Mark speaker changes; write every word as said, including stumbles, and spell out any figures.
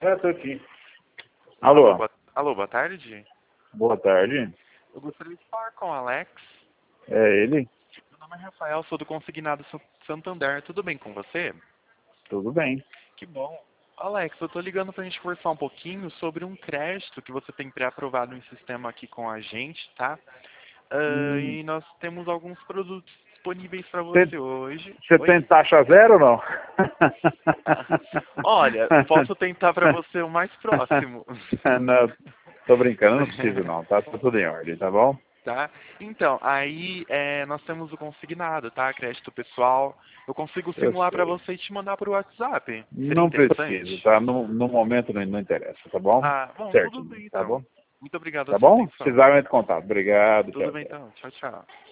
Speaker 1: É, tô aqui.
Speaker 2: Alô,
Speaker 1: Alô,
Speaker 2: boa, alô, boa tarde.
Speaker 1: boa tarde.
Speaker 2: Eu gostaria de falar com o Alex.
Speaker 1: É ele?
Speaker 2: Meu nome é Rafael, sou do Consignado Sa- Santander. Tudo bem com você?
Speaker 1: Tudo bem.
Speaker 2: Que bom. Alex, eu tô ligando pra gente conversar um pouquinho sobre um crédito que você tem pré-aprovado em sistema aqui com a gente, tá? Ah,
Speaker 1: Hum,
Speaker 2: e nós temos alguns produtos disponíveis para
Speaker 1: tem-
Speaker 2: você hoje.
Speaker 1: Você
Speaker 2: Oi?
Speaker 1: tem taxa zero ou não?
Speaker 2: Ah, olha, posso tentar para você o mais próximo.
Speaker 1: Não, tô brincando, não preciso não, tá? Tá tudo em ordem, tá bom?
Speaker 2: Tá? Então, aí é, nós temos o consignado, tá? Crédito pessoal. Eu consigo
Speaker 1: Eu
Speaker 2: simular para
Speaker 1: sei.
Speaker 2: você e te mandar para o WhatsApp. Seria
Speaker 1: Não preciso,
Speaker 2: interessante?
Speaker 1: tá? No, no momento não, não interessa, tá bom?
Speaker 2: Ah, bom, tudo
Speaker 1: Certinho,
Speaker 2: bem
Speaker 1: tá
Speaker 2: então.
Speaker 1: bom?
Speaker 2: Muito obrigado a
Speaker 1: Tá
Speaker 2: sua
Speaker 1: bom? Se
Speaker 2: atenção.
Speaker 1: precisar, eu entro em contato. Obrigado,
Speaker 2: Tudo
Speaker 1: tchau,
Speaker 2: bem
Speaker 1: tchau.
Speaker 2: então. Tchau, tchau.